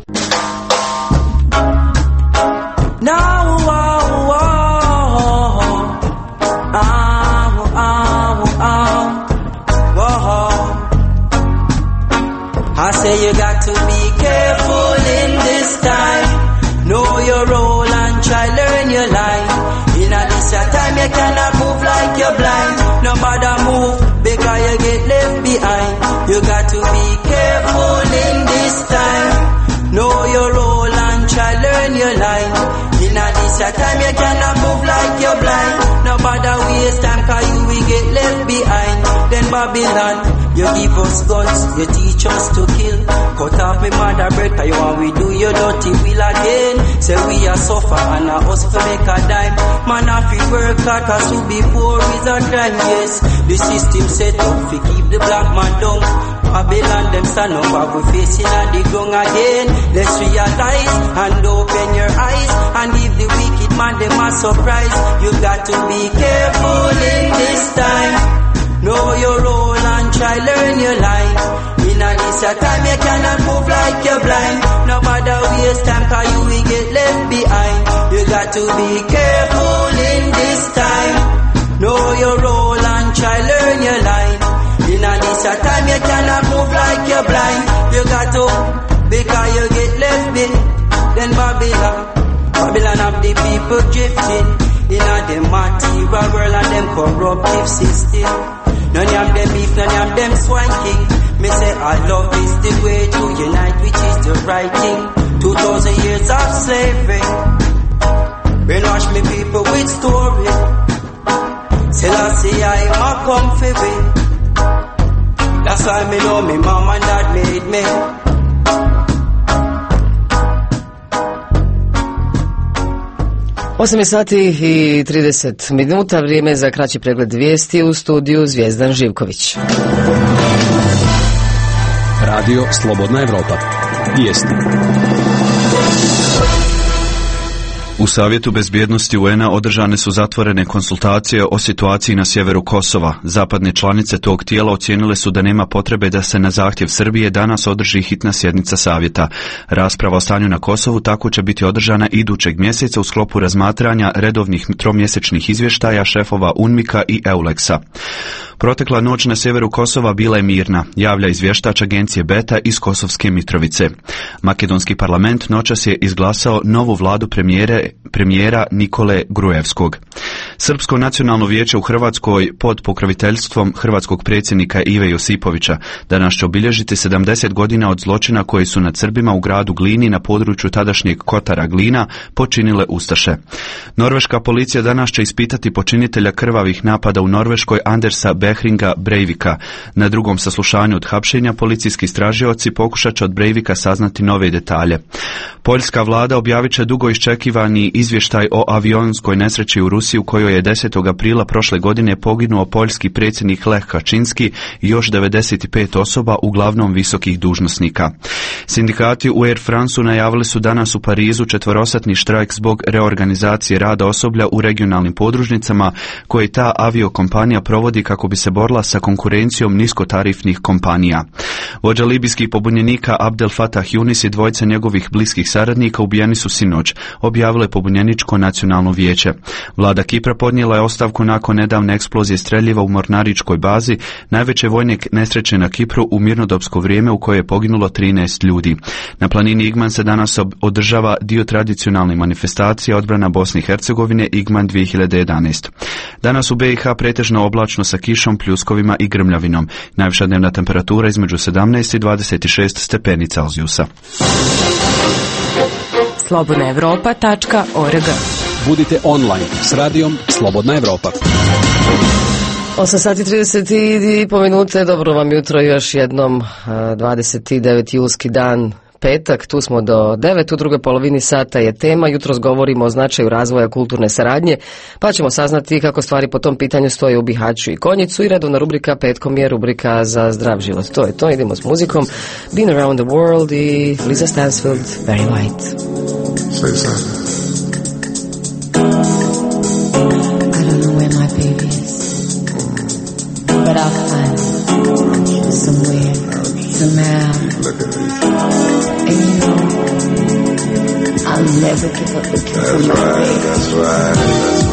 Speaker 11: I say you got to be careful in this time. Know your role and try learn your line. In a this time you cannot move like you're blind. No matter move because you get left behind. You got to be careful in this time. Know your role and try learn your line. In a this time you cannot move like you're blind. No matter waste time cause you will get left behind. Then Babylon, you give us guns, you teach us to kill. Cut off me mother bread, cause you want we do your dirty will again. Say we are suffer and a us to make a dime. Man if we work hard, cause to be poor is a crime, yes. The system set up to keep the black man down. Babylon them stand up, but we facing at the ground again. Let's realize and open your eyes and give the wicked man them a surprise. You got to be careful in this time. Know your role and try learn your line. In a this time you cannot move like you're blind. No matter waste time cause you will get left behind. You got to be careful in this time. Know your role and try learn your line. In a this time you cannot move like you're blind. You got to because you get left behind. Then Babylon, Babylon have the people drifting. In a them material world and them corruptive system. None of them beef, none of them swanking. Me say our love is the way to unite, which is the right thing. Two thousand years of slavery. Brainwash me people with story. Till I see I'm a comfy way. That's why me know me mom and dad made me.
Speaker 1: osam sati i trideset minuta, vrijeme za kraći pregled vijesti u studiju Zvijezdan Živković.
Speaker 9: Radio Slobodna Evropa. Vijesti.
Speaker 10: U Savjetu bezbjednosti U N A održane su zatvorene konsultacije o situaciji na sjeveru Kosova. Zapadne članice tog tijela ocijenile su da nema potrebe da se na zahtjev Srbije danas održi hitna sjednica Savjeta. Rasprava o stanju na Kosovu tako će biti održana idućeg mjeseca u sklopu razmatranja redovnih tromjesečnih izvještaja šefova UNMIK-a i EULEX-a. Protekla noć na sjeveru Kosova bila je mirna, javlja izvještač agencije Beta iz Kosovske Mitrovice. Makedonski parlament noćas je izglasao novu vladu premijere, premijera Nikole Grujevskog. Srpsko nacionalno vijeće u Hrvatskoj pod pokroviteljstvom hrvatskog predsjednika Ive Josipovića danas će obilježiti sedamdeset godina od zločina koji su nad Srbima u gradu Glini na području tadašnjeg Kotara Glina počinile ustaše. Norveška policija danas će ispitati počinitelja krvavih napada u Norveškoj Andersa Behringa Breivika. Na drugom saslušanju od hapšenja policijski istražioci pokušat će od Breivika saznati nove detalje. Poljska vlada objavit će dugo iščekivani izvještaj o avionskoj nesreći u Rusiji u kojoj je desetog aprila prošle godine poginuo poljski predsjednik Lech Kaczynski i još devedeset pet osoba, uglavnom visokih dužnosnika. Sindikati u Air France-u najavili su danas u Parizu četverosatni štrajk zbog reorganizacije rada osoblja u regionalnim podružnicama koje ta aviokompanija provodi kako bi se borila sa konkurencijom niskotarifnih kompanija. Vođa libijskih pobunjenika Abdel Fattah Yunis i dvojica njegovih bliskih saradnika ubijeni su sinoć, objavilo je pobunjeničko nacionalno vijeće. Vlada Kipra podnijela je ostavku nakon nedavne eksplozije streljiva u mornaričkoj bazi, najveće vojne nesreće na Kipru u mirnodopsko vrijeme u kojoj je poginulo trinaest ljudi. Na planini Igman se danas održava dio tradicionalne manifestacije odbrana Bosne i Hercegovine Igman dvije hiljade jedanaest. Danas u B i H pretežno oblačno sa kišom, pljuskovima i grmljavinom. Najviša dnevna temperatura između sedamnaest i dvadeset šest stepeni Celzijusa.
Speaker 5: slobodna evropa tačka org.
Speaker 9: Budite online s radijom Slobodna Evropa.
Speaker 1: osam sati trideset i po minute, dobro vam jutro još jednom, dvadeset deveti julski dan, petak, tu smo do devet, u drugoj polovini sata je tema, jutros govorimo o značaju razvoja kulturne saradnje, pa ćemo saznati kako stvari po tom pitanju stoje u Bihaću i Konjicu i redovna rubrika petkom je rubrika za zdrav život. To je to, idemo s muzikom, Been Around the World i Lisa Stansfield, Very White.
Speaker 12: Say something.
Speaker 13: I don't know where my baby is, but I'll find him somewhere, somehow. And you know, I'll never give up looking for my
Speaker 12: right,
Speaker 13: baby.
Speaker 12: That's right, that's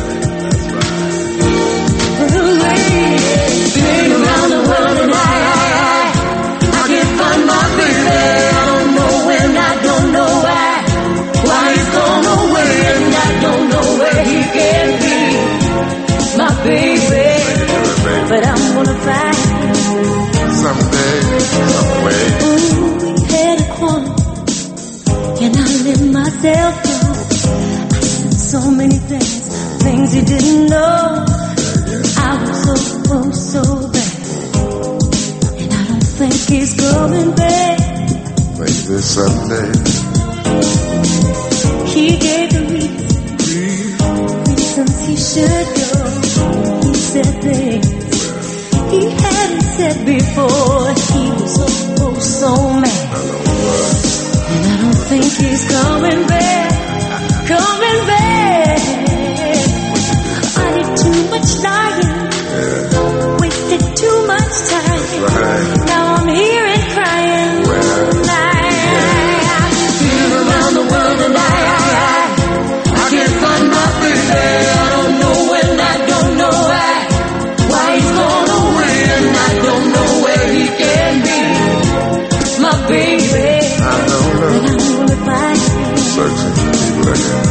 Speaker 12: right.
Speaker 13: Been around the world and I, I, I, I can't find my baby. I don't know when, I don't know why, why he's gone away, and I don't know where he can be, my baby. But I'm gonna find him
Speaker 12: someday, some way.
Speaker 13: Ooh, he had a corner, and I let myself go. I said so many things, things he didn't know. I was so, oh, so bad, and I don't think he's coming back.
Speaker 12: Maybe someday.
Speaker 13: He gave the reason, reasons he should go. He said things he hadn't said before. He was so, oh, so mad, and I don't think he's coming back, coming back. I did too much lying, yeah. Wasted too much time.
Speaker 12: Right.
Speaker 13: Now I'm here and crying.
Speaker 12: Well,
Speaker 13: I, I've been around the world and I, I, I, I can't find my baby. I don't know when, I don't know why, why he's gone away, and I don't know where he can be, my baby.
Speaker 12: I don't know.
Speaker 13: And I'm gonna find him.
Speaker 12: Searching, keep looking.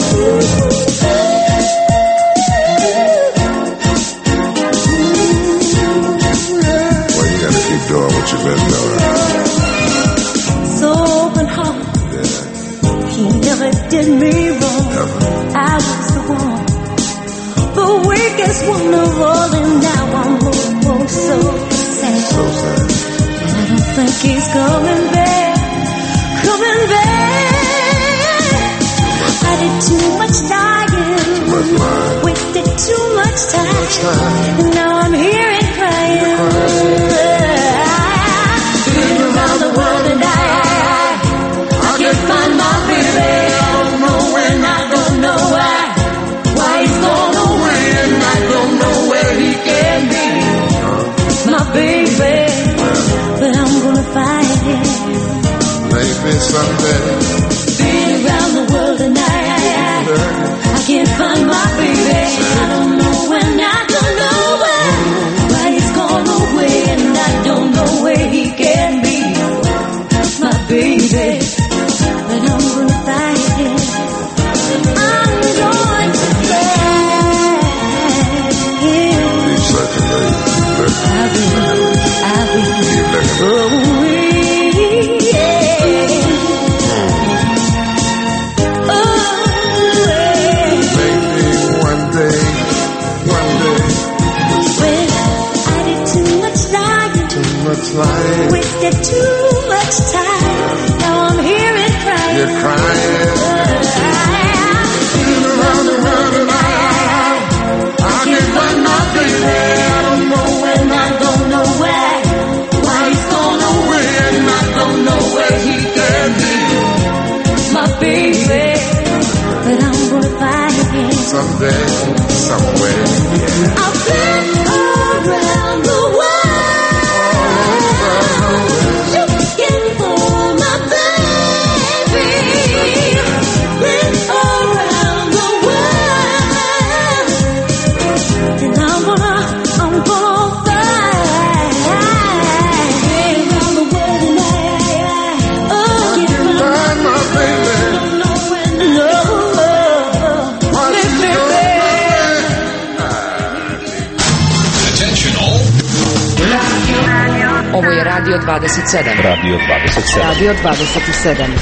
Speaker 12: Well, you gotta keep doing what you've been doing.
Speaker 13: So open heart,
Speaker 12: Yeah,
Speaker 13: he never did me wrong.
Speaker 12: never.
Speaker 13: I was the one, the weakest one of all, and now I'm oh, oh, so sad.
Speaker 12: So sad.
Speaker 13: And I don't think he's coming back, coming back. I did too much lying,
Speaker 12: Too much lying.
Speaker 13: wasted too much time,
Speaker 12: much time.
Speaker 13: and now I'm here and crying. Been around the world and I, I, I can't find my baby. I don't know when, I but I'm gonna fight again.
Speaker 12: Someday, somewhere, yeah.
Speaker 13: I've been around the world, looking for my baby. Been around the world, and I'm gonna, I'm gonna fight. Been around the world, and I, I, I, oh, yeah.
Speaker 12: Find my baby.
Speaker 13: Don't know when to know.
Speaker 2: Ovo je Radio dvadeset sedam.
Speaker 14: Radio dvadeset sedam.
Speaker 1: Radio dvadeset sedam.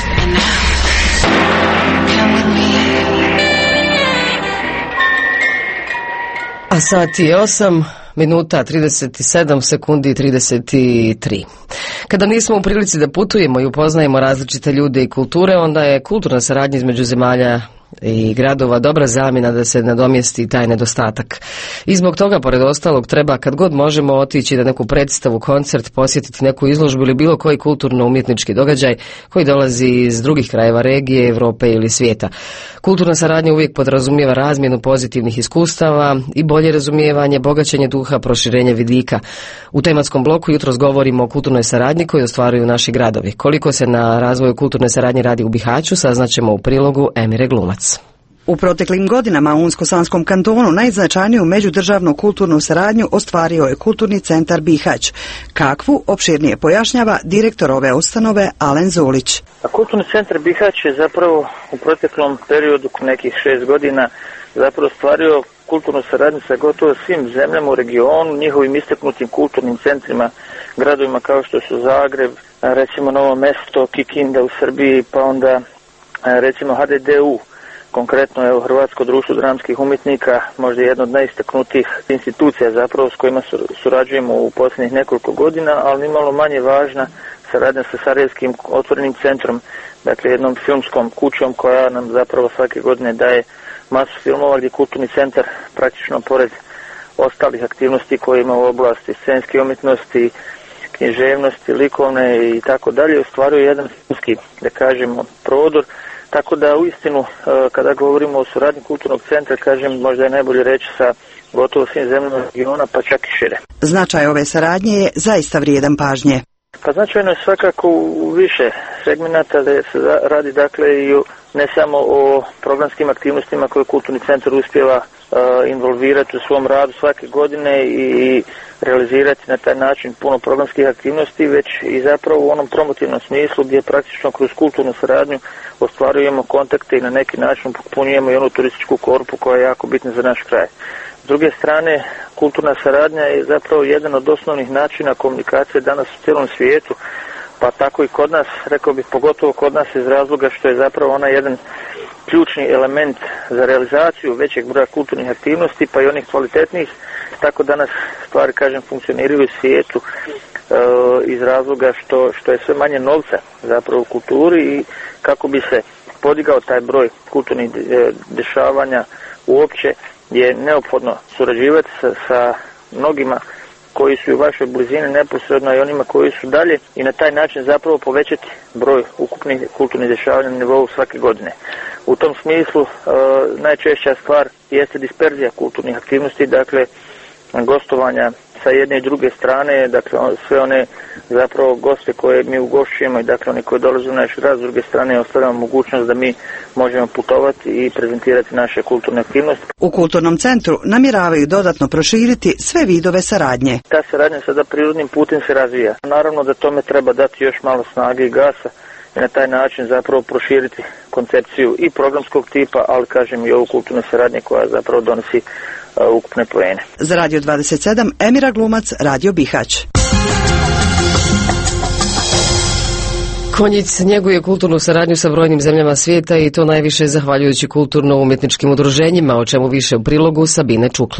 Speaker 1: A sat je osam minuta trideset sedam sekundi i trideset tri. Kada nismo u prilici da putujemo i upoznajemo različite ljude i kulture, onda je kulturna saradnja između zemalja i gradova dobra zamjena da se nadomjesti taj nedostatak. I zbog toga, pored ostalog, treba kad god možemo otići na neku predstavu, koncert, posjetiti neku izložbu ili bilo koji kulturno-umjetnički događaj koji dolazi iz drugih krajeva regije, Europe ili svijeta. Kulturna saradnja uvijek podrazumijeva razmjenu pozitivnih iskustava i bolje razumijevanje, bogaćenje duha, proširenje vidika. U tematskom bloku jutros govorimo o kulturnoj saradnji koju ostvaruju naši gradovi. Koliko se na razvoju kulturne saradnje radi u Bihaću, saznaćemo u prilogu Emire Glumac.
Speaker 15: U proteklim godinama u Unsko-Sanskom kantonu najznačajniju međudržavnu kulturnu saradnju ostvario je Kulturni centar Bihać. Kakvu opširnije pojašnjava direktor ove ustanove Alen Zulić.
Speaker 16: A Kulturni centar Bihać je zapravo u proteklom periodu nekih šest godina zapravo ostvario kulturnu saradnju sa gotovo svim zemljama u regionu, njihovim istaknutim kulturnim centrima, gradovima kao što su Zagreb, recimo Novo Mesto, Kikinda u Srbiji, pa onda recimo H D D U. Konkretno je Hrvatsko društvo dramskih umjetnika, možda jedna od najistaknutijih institucija zapravo s kojima surađujemo u posljednjih nekoliko godina, ali nimalo manje važna saradnja sa Sarajevskim otvorenim centrom, dakle jednom filmskom kućom koja nam zapravo svake godine daje masu filmova gdje Kulturni centar praktično pored ostalih aktivnosti koje ima u oblasti scenske umjetnosti, književnosti, likovne i tako dalje, ostvaruje jedan filmski, da kažemo, prodor. Tako da uistinu kada govorimo o suradnji kulturnog centra, kažem, možda je najbolje reći sa gotovo svim zemljama regiona, pa čak i šire.
Speaker 15: Značaj ove saradnje je zaista vrijedan pažnje.
Speaker 16: Pa značajno je svakako u više segmenata da se radi dakle i ne samo o programskim aktivnostima koje Kulturni centar uspijeva uh, involvirati u svom radu svake godine i realizirati na taj način puno programskih aktivnosti, već i zapravo u onom promotivnom smislu gdje praktično kroz kulturnu saradnju ostvarujemo kontakte i na neki način popunjujemo i onu turističku korpu koja je jako bitna za naš kraj. S druge strane, kulturna saradnja je zapravo jedan od osnovnih načina komunikacije danas u cijelom svijetu, pa tako i kod nas, rekao bih pogotovo kod nas iz razloga što je zapravo ona jedan ključni element za realizaciju većeg broja kulturnih aktivnosti, pa i onih kvalitetnijih, tako danas stvari, kažem, funkcioniraju u svijetu e, iz razloga što, što je sve manje novca zapravo u kulturi i kako bi se podigao taj broj kulturnih de, dešavanja uopće je neophodno surađivati sa, sa mnogima koji su u vašoj blizini neposredno i onima koji su dalje i na taj način zapravo povećati broj ukupnih kulturnih dešavanja na nivou svake godine. U tom smislu e, najčešća stvar jeste disperzija kulturnih aktivnosti, dakle gostovanja sa jedne i druge strane, dakle sve one zapravo goste koje mi ugošćujemo i dakle oni koji dolaze u naš grad, s druge strane ostavljamo mogućnost da mi možemo putovati i prezentirati naše kulturne aktivnosti.
Speaker 15: U Kulturnom centru namjeravaju dodatno proširiti sve vidove saradnje.
Speaker 16: Ta saradnja sada prirodnim putem se razvija. Naravno da tome treba dati još malo snage i gasa i na taj način zapravo proširiti koncepciju i programskog tipa, ali kažem i ovu kulturnu saradnju koja zapravo donosi uh, ukupne poene.
Speaker 15: Za Radio dvadeset sedam, Emira Glumac, Radio Bihać.
Speaker 1: Konjic njeguje kulturnu saradnju sa brojnim zemljama svijeta i to najviše zahvaljujući kulturno-umjetničkim udruženjima, o čemu više u prilogu Sabine Čukle.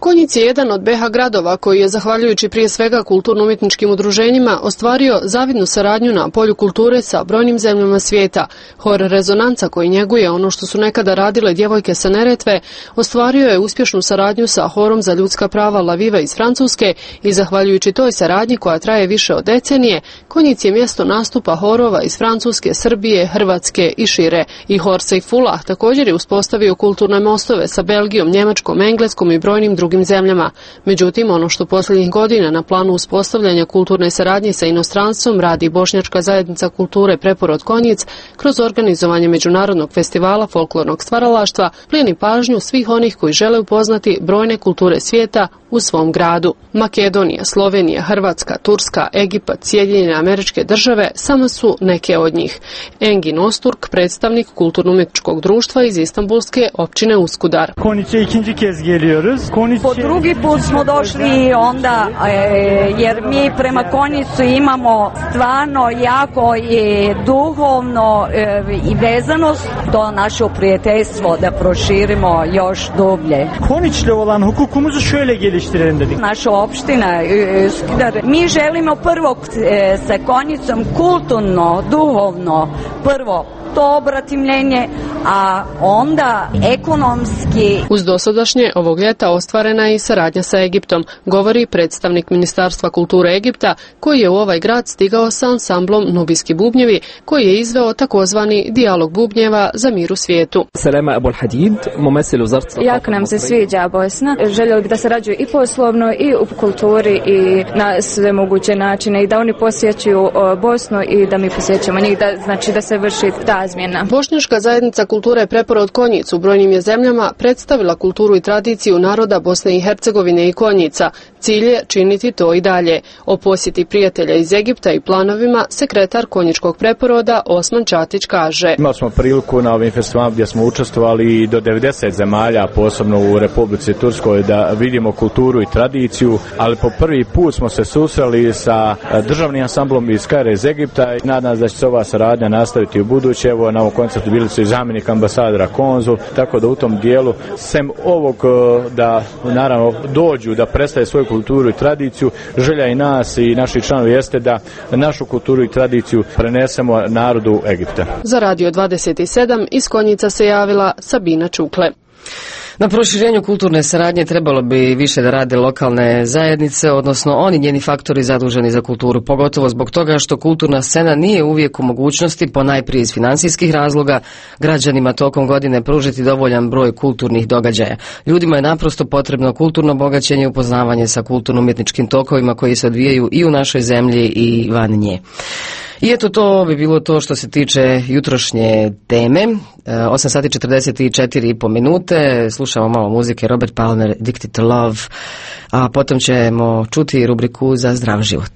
Speaker 14: Konjic je jedan od B iH gradova koji je, zahvaljujući prije svega kulturno-umjetničkim udruženjima, ostvario zavidnu saradnju na polju kulture sa brojnim zemljama svijeta. Hor Rezonanca, koji njeguje ono što su nekada radile djevojke sa Neretve, ostvario je uspješnu saradnju sa Horom za ljudska prava La Viva iz Francuske i zahvaljujući toj saradnji koja traje više od decenije, Konjic je mjesto nastupa horova iz Francuske, Srbije, Hrvatske i šire. I Hor Sejfullah također je uspostavio kulturne mostove sa Belgijom, Njemačkom, Engleskom i brojnim drugim zemljama. Međutim, ono što posljednjih godina na planu uspostavljanja kulturne saradnje sa inostranstvom radi Bošnjačka zajednica kulture Preporod Konjic kroz organizovanje međunarodnog festivala folklornog stvaralaštva, plijeni pažnju svih onih koji žele upoznati brojne kulture svijeta u svom gradu. Makedonija, Slovenija, Hrvatska, Turska, Egipat, Sjedinjene Američke Države samo su neke od njih. Engin Osturk, predstavnik kulturno-umjetničkog društva iz Istanbulske općine Uskudar.
Speaker 17: Konjić'e ikinci kez geliyoruz. Konjić...
Speaker 18: Po drugi put smo došli onda, e, jer mi prema Konjicu imamo stvarno jako i duhovno e, i vezanost, to naše prijateljstvo da proširimo još dublje.
Speaker 17: Konjić'le olan hukukumuzu şöyle geliştirelim dedik.
Speaker 18: Naša opština Uskudar, mi želimo prvo e, sa Konjicom kulturno, duhovno, prvo to obratimljenje, a onda ekonomski.
Speaker 14: Uz dosadašnje ovog ljeta ostvarena je i saradnja sa Egiptom, govori predstavnik Ministarstva kulture Egipta, koji je u ovaj grad stigao sa ansamblom Nubijski bubnjevi, koji je izveo takozvani dijalog bubnjeva za mir u svijetu.
Speaker 19: Selema Abul Hadid, mumessil wizarati.
Speaker 20: Jako nam se sviđa Bosna. Željeli bi da sarađuju i poslovno i u kulturi i na sve moguće načine i da oni posjećuju Bosnu i da mi posjećamo njih, da znači da se vrši ta razmjena.
Speaker 14: Bošnjačka zajednica kulture Preporod Konjic u brojnim je zemljama predstavila kulturu i tradiciju naroda Bosne i Hercegovine i Konjica. Cilj je činiti to i dalje. O posjeti prijatelja iz Egipta i planovima sekretar Konjičkog preporoda Osman Čatić kaže:
Speaker 21: Imali smo priliku na ovim festivalima gdje smo učestvovali i do devedeset zemalja, posebno u Republici Turskoj, da vidimo kulturu i tradiciju, ali po prvi put smo se susreli sa državnim ansamblom iz Kaira iz Egipta i nadam se da će se ova saradnja nastaviti u buduće. Evo, na ovom koncertu bili su i zamjenik ambasadora, konzul, tako da u tom dijelu, sem ovog da naravno dođu da predstave svoju kulturu i tradiciju, želja i nas i naših članova jeste da našu kulturu i tradiciju prenesemo narodu Egipta.
Speaker 14: Za Radio dvadeset sedam iz Konjica se javila Sabina Čukle.
Speaker 1: Na proširenju kulturne saradnje trebalo bi više da rade lokalne zajednice, odnosno oni njeni faktori zaduženi za kulturu, pogotovo zbog toga što kulturna scena nije uvijek u mogućnosti, ponajprije iz financijskih razloga, građanima tokom godine pružiti dovoljan broj kulturnih događaja. Ljudima je naprosto potrebno kulturno bogaćenje i upoznavanje sa kulturno-umjetničkim tokovima koji se odvijaju i u našoj zemlji i van nje. I eto, to bi bilo to što se tiče jutrošnje teme. osam sati četrdeset četiri i po minute. Slušamo malo muzike. Robert Palmer, Addicted to Love. A potom ćemo čuti rubriku za zdrav život.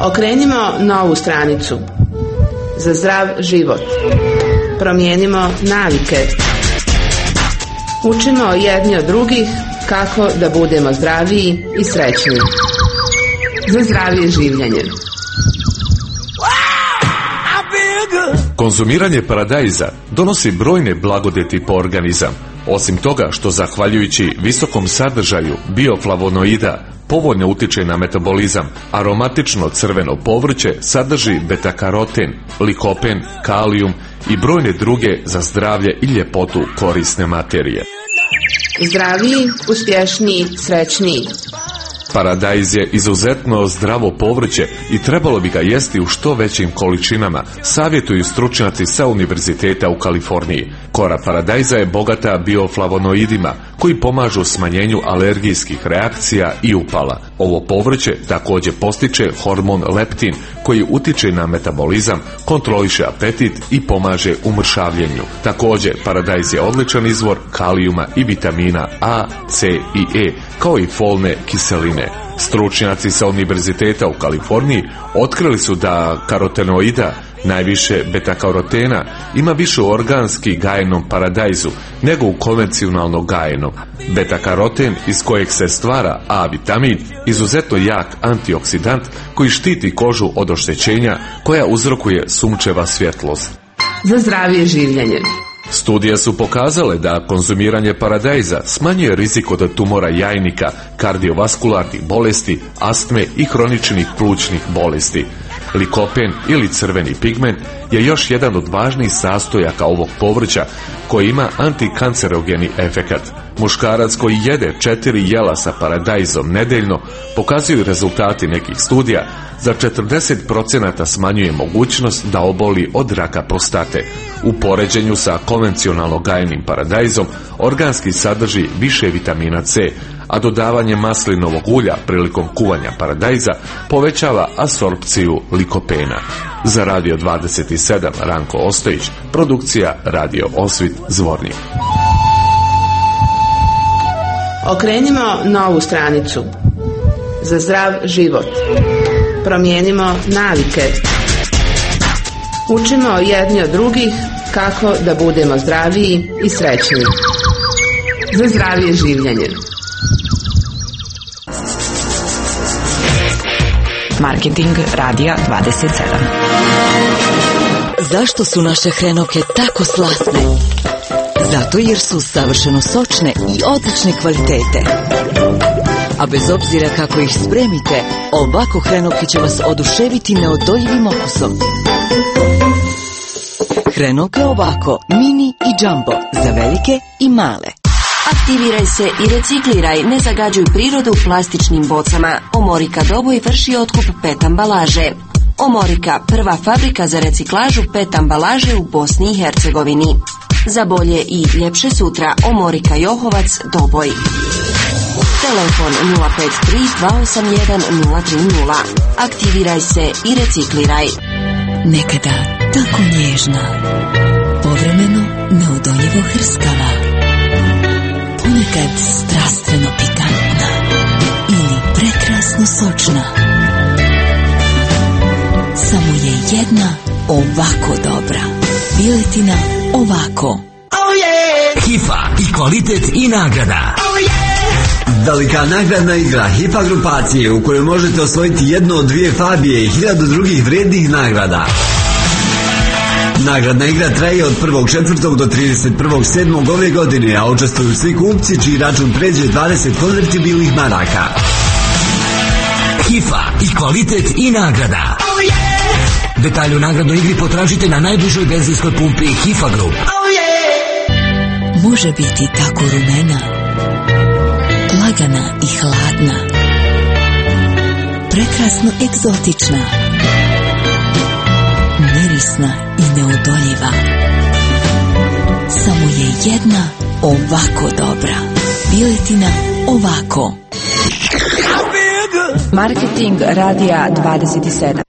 Speaker 4: Okrenimo novu stranicu. Za zdrav život. Promijenimo navike. Učimo jedni od drugih kako da budemo zdraviji i srećniji. Za zdravije življenje.
Speaker 22: Konzumiranje paradajza donosi brojne blagodeti po organizam. Osim toga što zahvaljujući visokom sadržaju bioflavonoida povoljno utiče na metabolizam, aromatično crveno povrće sadrži beta-karoten, likopen, kalijum i brojne druge za zdravlje i ljepotu korisne materije.
Speaker 4: Zdraviji, uspješniji, srećniji.
Speaker 22: Paradajz je izuzetno zdravo povrće i trebalo bi ga jesti u što većim količinama, savjetuju stručnjaci sa Univerziteta u Kaliforniji. Kora paradajza je bogata bioflavonoidima koji pomažu smanjenju alergijskih reakcija i upala. Ovo povrće također postiče hormon leptin koji utiče na metabolizam, kontroliše apetit i pomaže u mršavljenju. Također, paradajz je odličan izvor kalijuma i vitamina A, C i E, kao i folne kiseline. Stručnjaci sa Univerziteta u Kaliforniji otkrili su da karotenoida, najviše beta-karotena, ima više u organski gajenom paradajzu nego u konvencionalno gajenom. Beta-karoten, iz kojeg se stvara A vitamin, izuzetno jak antioksidant koji štiti kožu od oštećenja koja uzrokuje sunčeva svjetlost.
Speaker 4: Za zdravije življenje.
Speaker 22: Studije su pokazale da konzumiranje paradajza smanjuje rizik od tumora jajnika, kardiovaskularnih bolesti, astme i hroničnih plućnih bolesti. Likopen ili crveni pigment je još jedan od važnijih sastojaka ovog povrća koji ima antikancerogeni efekat. Muškarac koji jede četiri jela sa paradajzom nedeljno, pokazuju rezultati nekih studija, za četrdeset procenata smanjuje mogućnost da oboli od raka prostate. U poređenju sa konvencionalno gajenim paradajzom, organski sadrži više vitamina C, a dodavanje maslinovog ulja prilikom kuvanja paradajza povećava apsorpciju likopena. Za Radio dvadeset sedam Ranko Ostojić, produkcija Radio Osvit Zvornik.
Speaker 4: Okrenimo novu stranicu. Za zdrav život. Promijenimo navike. Učimo jedni od drugih kako da budemo zdraviji i srećniji. Za zdravije življenje.
Speaker 5: Marketing Radija dvadeset sedam.
Speaker 23: Zašto su naše hrenovke tako slatne? Zato jer su savršeno sočne i odlične kvalitete. A bez obzira kako ih spremite, ovako hrenovke će vas oduševiti neodoljivim okusom. Hrenovke ovako, mini i jumbo, za velike i male.
Speaker 24: Aktiviraj se i recikliraj, ne zagađuj prirodu plastičnim bocama. Omorika Doboj vrši otkup pet ambalaže. Omorika, prva fabrika za reciklažu pet ambalaže u Bosni i Hercegovini. Za bolje i ljepše sutra, Omorika Johovac, Doboj. Telefon nula pet tri dva osam jedan nula tri nula. Aktiviraj se i recikliraj.
Speaker 23: Nekada tako nježna, povremeno neodoljivo hrskava, ponekad strastveno pikantna ili prekrasno sočna. Samo je jedna ovako dobra. Piletina ovako.
Speaker 25: Oh yeah! Hifa i kvalitet i nagrada. Oh yeah! Velika nagradna igra Hifa grupacije u kojoj možete osvojiti jednu od dvije Fabije i hiljadu drugih vrijednih nagrada. Nagradna igra traje od prvog četvrtog do trideset prvog sedmog ove godine, a učestvuju svi kupci čiji račun pređe dvadeset konvertibilnih maraka. Hifa i kvalitet i nagrada. Oh yeah! Detalje o nagradnoj igri potražite na najbližoj benzinskoj pumpi Hifa Group. Oh
Speaker 23: yeah! Može biti tako rumena, lagana i hladna, prekrasno egzotična, mirisna i neodoljiva. Samo je jedna ovako dobra. Piletina ovako.
Speaker 5: Marketing Radija dvadeset sedam.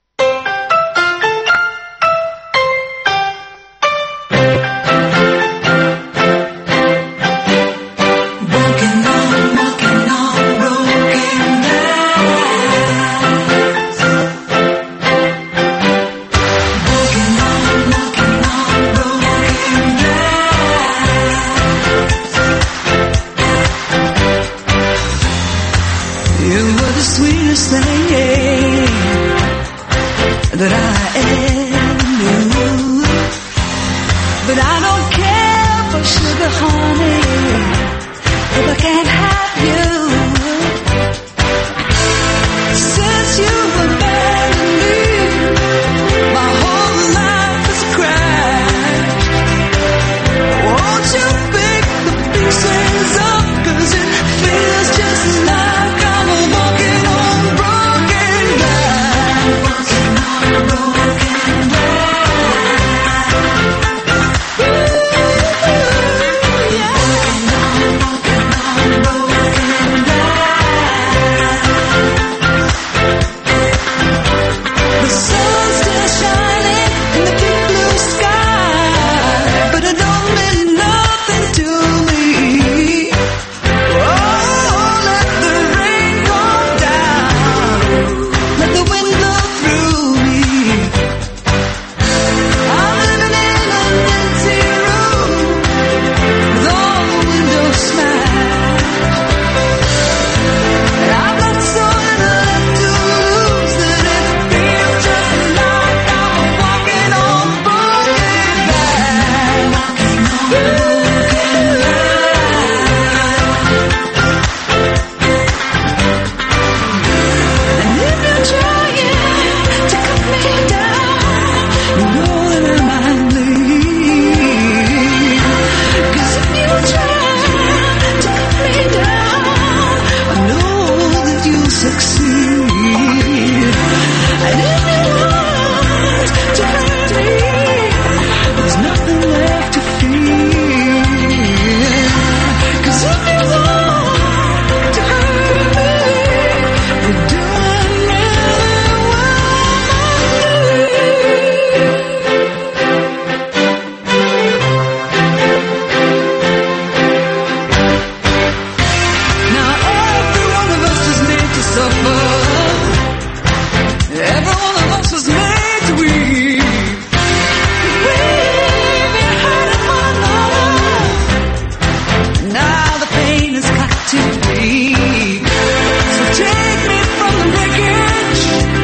Speaker 13: just saying that I am new, but I don't care for sugar, honey, if I can't have you. Since you abandoned me, my whole life has crashed. Won't you pick the pieces up, 'cause it feels just like I'm walking on broken glass. Walking on broken glass. Ooh, yeah. Walking on, walking on broken glass. The sun's still shining in the deep blue sky, but it don't mean nothing to me. Oh, let the rain come down, let the wind blow through me. I'm living in an empty room with all the windows smashed, and I've got so little left to lose that it feels just like I'm walking on broken glass. Walking on broken glass. And if you're trying to cut me down, you know that I might bleed. 'Cause if you're trying to cut me down, I know that you'll succeed. And if you want to hurt me, there's nothing left to fear. 'Cause if you want to hurt me, you're doing really Now every one of us is made to suffer. Every one of us was made to weep. We've been hurting one another. Now the pain has got to breathe. So take me from the wreckage,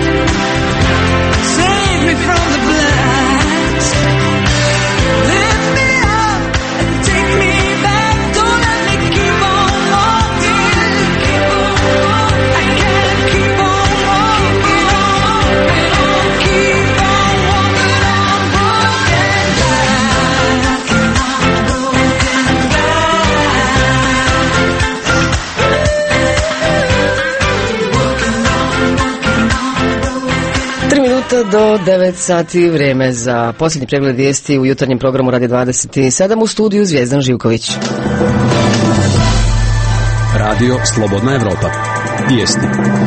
Speaker 13: save me from the blast. Lift me up and take me back. Don't let me keep on walking. Keep on walking. I can't keep on walking on. Keep on walking on broken glass. Walking on broken
Speaker 1: Tri minuta do devet sati, vrijeme za posljednji pregled vijesti u jutarnjem programu Radio dvadeset sedam, u studiju Zvijezdan Živković.
Speaker 9: Radio Slobodna Evropa. Vijesti.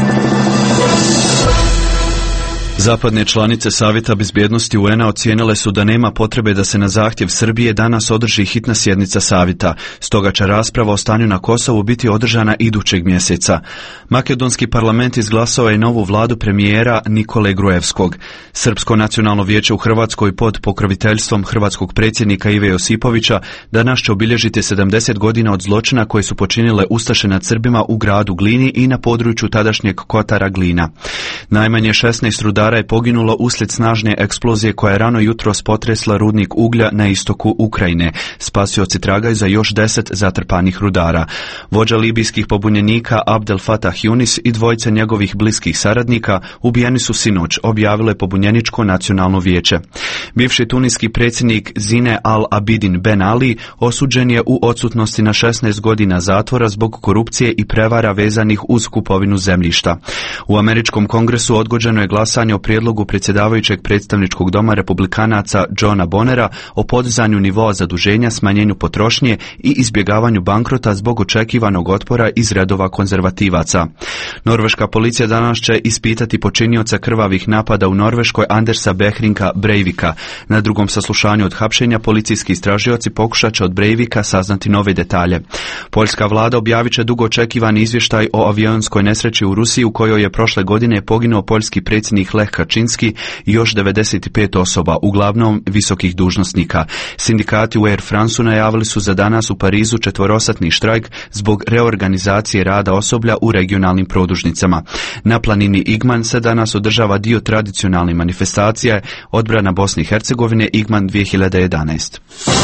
Speaker 10: Zapadne članice Savjeta bezbjednosti U N A ocijenile su da nema potrebe da se na zahtjev Srbije danas održi hitna sjednica Savjeta, stoga će rasprava o stanju na Kosovu biti održana idućeg mjeseca. Makedonski parlament izglasao je novu vladu premijera Nikole Gruevskog. Srpsko nacionalno vijeće u Hrvatskoj pod pokroviteljstvom hrvatskog predsjednika Ive Josipovića danas će obilježiti sedamdeset godina od zločina koje su počinile ustaše nad Srbima u gradu Glini i na području tadašnjeg Kotara Glina. Najmanje šesnaest rudara je poginulo uslijed snažne eksplozije koja je rano jutros potresla rudnik uglja na istoku Ukrajine. Spasioci tragaju za još deset zatrpanih rudara. Vođa libijskih pobunjenika Abdel Fattah Yunis i dvojica njegovih bliskih saradnika ubijeni su sinoć, objavilo je pobunjeničko nacionalno vijeće. Bivši tuniski predsjednik Zine al-Abidin Ben Ali osuđen je u odsutnosti na šesnaest godina zatvora zbog korupcije i prevara vezanih uz kupovinu zemljišta. U američkom kongresu odgođeno je glasanje o prijedlogu predsjedavajućeg predstavničkog doma republikanaca Johna Bonera o podizanju nivoa zaduženja, smanjenju potrošnje i izbjegavanju bankrota zbog očekivanog otpora iz redova konzervativaca. Norveška policija danas će ispitati počinioca krvavih napada u Norveškoj Andersa Behrinka Breivika. Na drugom saslušanju od hapšenja policijski istražioci pokušat će od Breivika saznati nove detalje. Poljska vlada objavit će dugo očekivani izvještaj o avionskoj nesreći u Rusiji u kojoj je prošle godine poginuo poljski predsjednik Lech Kačinski i još devedeset pet osoba, uglavnom visokih dužnosnika. Sindikati u Air France-u najavili su za danas u Parizu četvorosatni štrajk zbog reorganizacije rada osoblja u regionalnim produžnicama. Na planini Igman se danas održava dio tradicionalne manifestacije odbrana Bosne i Hercegovine Igman dvije hiljade jedanaest.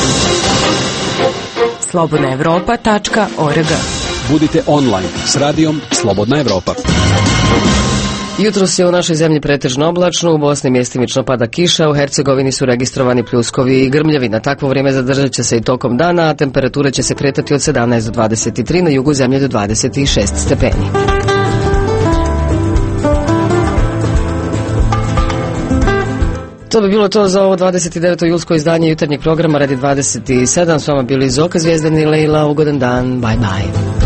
Speaker 5: slobodna evropa tačka org.
Speaker 9: Budite online s radijom Slobodna Evropa.
Speaker 1: Jutros je u našoj zemlji pretežno oblačno, u Bosni mjestimično pada kiša, u Hercegovini su registrovani pljuskovi i grmljavina. Takvo vrijeme zadržat će se i tokom dana, a temperature će se kretati od sedamnaest do dvadeset tri, na jugu zemlje do dvadeset šest stepeni. To bi bilo to za ovo dvadeset deveto julsko izdanje jutarnjeg programa Radi dvadeset sedam. S vama bili Zoka Zvijezdan i Lejla. Ugodan dan. Bye bye.